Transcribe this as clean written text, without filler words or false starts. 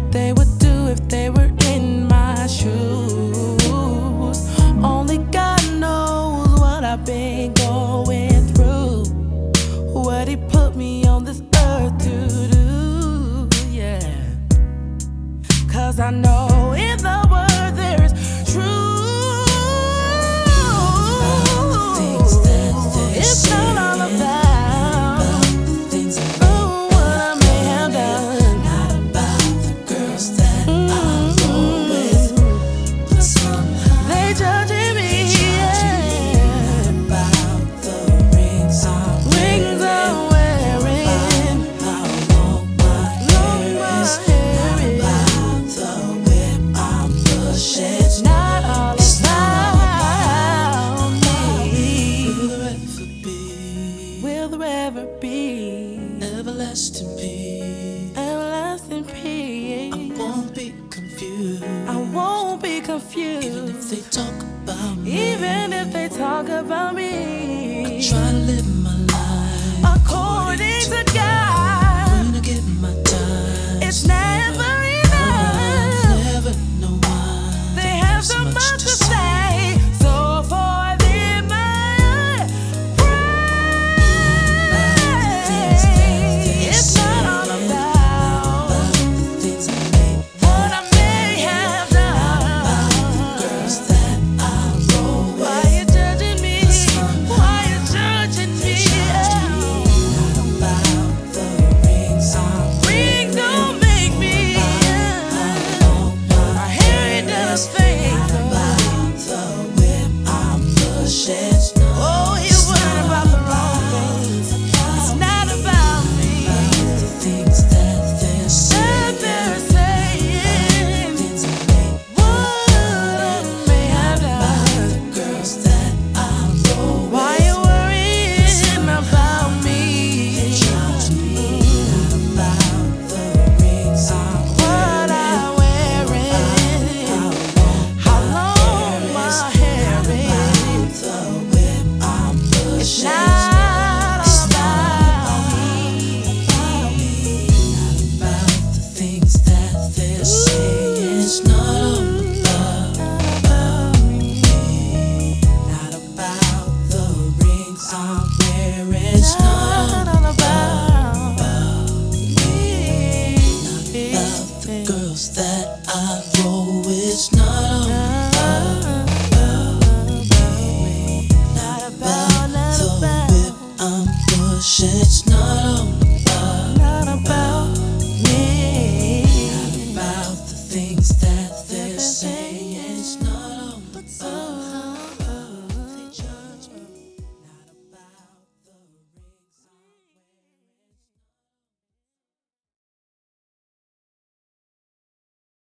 they would do if they were in my shoes. Only God knows what I've been going through, what He put me on this earth to do, yeah. 'Cause I know in the word there is truth. It's not all about what I may have done. Not about the girls that I roll with, but somehow they judging me. Not about the rings I'm wearing, how long my hair is. Not about the whip I'm pushing. It's not all about me. Will there ever be everlasting peace? Everlasting peace. I won't be confused. I won't be confused. Even if they talk about me. Even if they talk about me.